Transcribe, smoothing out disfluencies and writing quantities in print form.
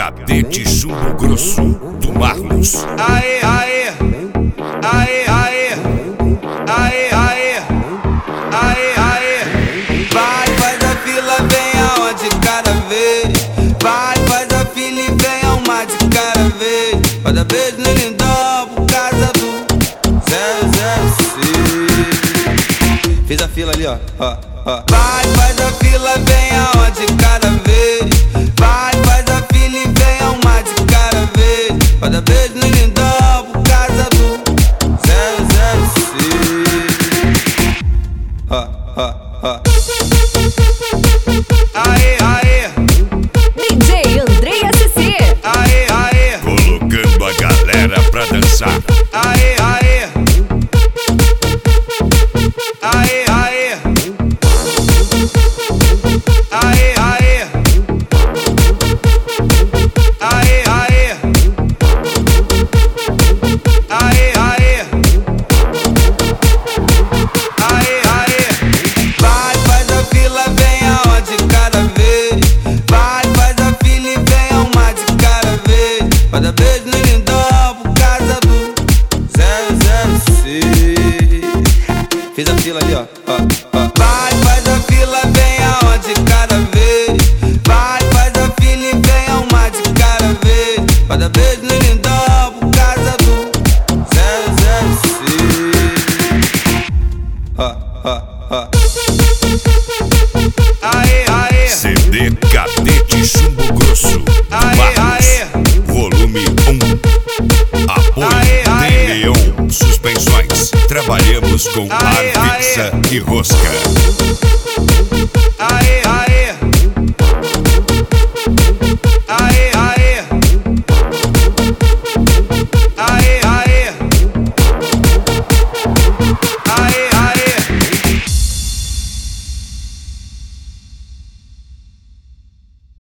Cadete Chumbo Grosso do Marlos. Aê, aê, aê, aê, aê, aê, aê, aê. Vai, faz a fila, vem aonde cada vez. Vai, faz a fila e vem a uma de cada vez. Cada vez no lindão por causa do 006. Fiz a fila ali, ó. Vai, faz a fila, vem aonde cada vez. Vai, faz a fila e vem a uma de cada vez. Cada vez no lindão por causa do 006. Aê, aê, DJ Andrei SC. aê, aê, Colocando a galera pra dançar. aê, aê, aê, aê, aê, aê, aê, aê, aê, aê, aê, aê. Vai, faz a fila, vem aonde cada vez. Vai, faz a fila e vem a uma de cada vez. Cada vez no lindão por causa do 006. Fiz a fila ali, ó. Vai, faz a fila, vem aonde cada vez. Vai, faz a fila e vem a uma de cada vez. Cada vez no lindão por causa do 006. Aê, aê, CD Cadete Chumbo Grosso do aê, Marlos. aê, Volume 1. Apoio Aê, aê. Tem Leão Suspensões. Trabalhamos com Aê, ar fixa e rosca.